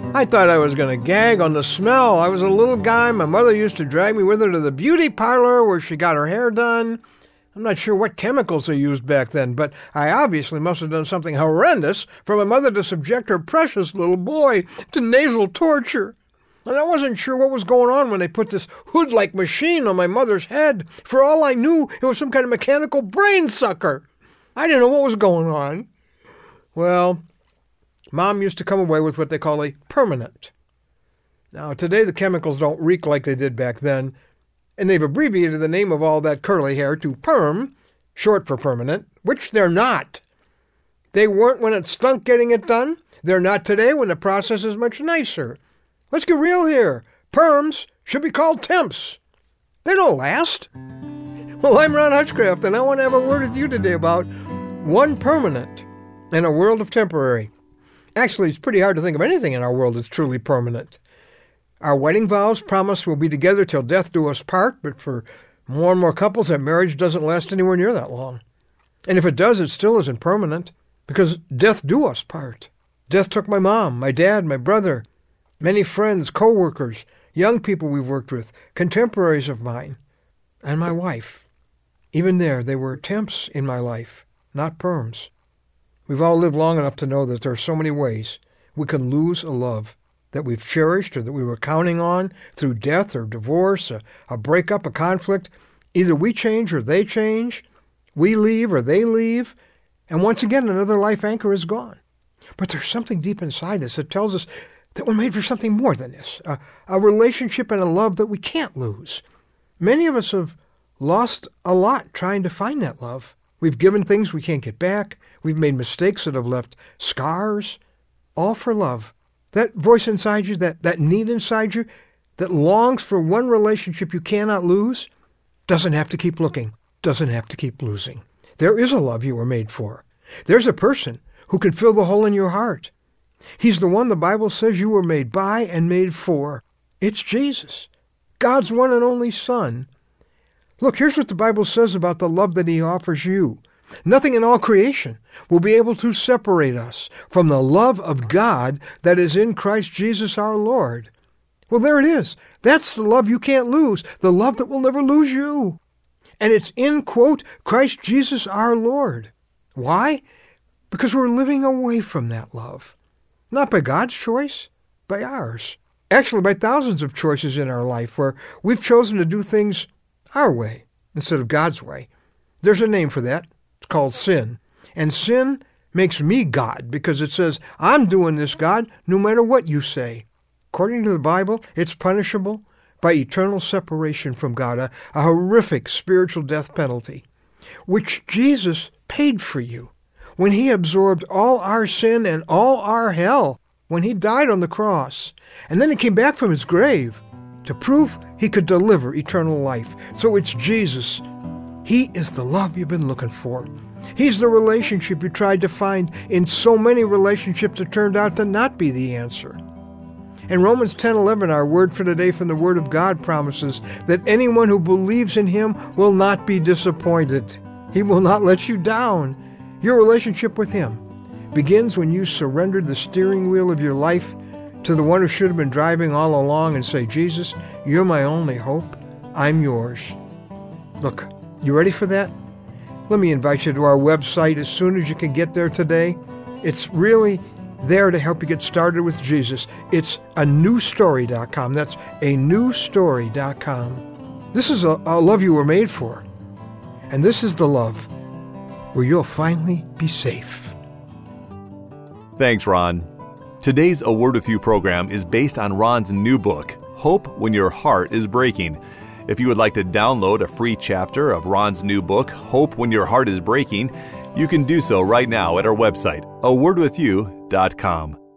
I thought I was going to gag on the smell. I was a little guy. My mother used to drag me with her to the beauty parlor where she got her hair done. I'm not sure what chemicals they used back then, but I obviously must have done something horrendous for my mother to subject her precious little boy to nasal torture. And I wasn't sure what was going on when they put this hood-like machine on my mother's head. For all I knew, it was some kind of mechanical brain sucker. I didn't know what was going on. Well, Mom used to come away with what they call a permanent. Now, today the chemicals don't reek like they did back then, and they've abbreviated the name of all that curly hair to perm, short for permanent, which they're not. They weren't when it stunk getting it done. They're not today when the process is much nicer. Let's get real here. Perms should be called temps. They don't last. Well, I'm Ron Hutchcraft, and I want to have a word with you today about one permanent in a world of temporary. Actually, it's pretty hard to think of anything in our world that's truly permanent. Our wedding vows promise we'll be together till death do us part, but for more and more couples, that marriage doesn't last anywhere near that long. And if it does, it still isn't permanent, because death do us part. Death took my mom, my dad, my brother, many friends, co-workers, young people we've worked with, contemporaries of mine, and my wife. Even there, they were temps in my life, not perms. We've all lived long enough to know that there are so many ways we can lose a love that we've cherished or that we were counting on through death or divorce, a breakup, a conflict. Either we change or they change, we leave or they leave, and once again another life anchor is gone. But there's something deep inside us that tells us that we're made for something more than this, a relationship and a love that we can't lose. Many of us have lost a lot trying to find that love. We've given things we can't get back. We've made mistakes that have left scars, all for love. That voice inside you, that need inside you, that longs for one relationship you cannot lose, doesn't have to keep looking, doesn't have to keep losing. There is a love you were made for. There's a person who can fill the hole in your heart. He's the one the Bible says you were made by and made for. It's Jesus, God's one and only Son. Look, here's what the Bible says about the love that he offers you. Nothing in all creation will be able to separate us from the love of God that is in Christ Jesus our Lord. Well, there it is. That's the love you can't lose, the love that will never lose you. And it's in, quote, Christ Jesus our Lord. Why? Because we're living away from that love. Not by God's choice, by ours. Actually, by thousands of choices in our life where we've chosen to do things our way instead of God's way. There's a name for that. It's called sin. And sin makes me God because it says, I'm doing this, God, no matter what you say. According to the Bible, it's punishable by eternal separation from God, a horrific spiritual death penalty, which Jesus paid for you when he absorbed all our sin and all our hell when he died on the cross. And then he came back from his grave to prove he could deliver eternal life. So it's Jesus. He is the love you've been looking for. He's the relationship you tried to find in so many relationships that turned out to not be the answer. In Romans 10:11, our word for today from the Word of God promises that anyone who believes in him will not be disappointed. He will not let you down. Your relationship with him begins when you surrendered the steering wheel of your life to the one who should have been driving all along and say, Jesus, you're my only hope. I'm yours. Look, you ready for that? Let me invite you to our website as soon as you can get there today. It's really there to help you get started with Jesus. It's anewstory.com. That's anewstory.com. This is a love you were made for. And this is the love where you'll finally be safe. Thanks, Ron. Today's A Word With You program is based on Ron's new book, Hope When Your Heart Is Breaking. If you would like to download a free chapter of Ron's new book, Hope When Your Heart Is Breaking, you can do so right now at our website, awordwithyou.com.